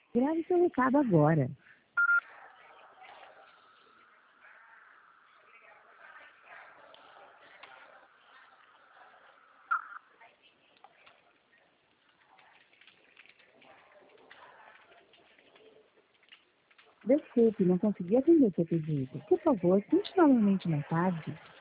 Grave seu recado agora. Desculpe, não consegui atender seu pedido. Por favor, tente novamente mais tarde.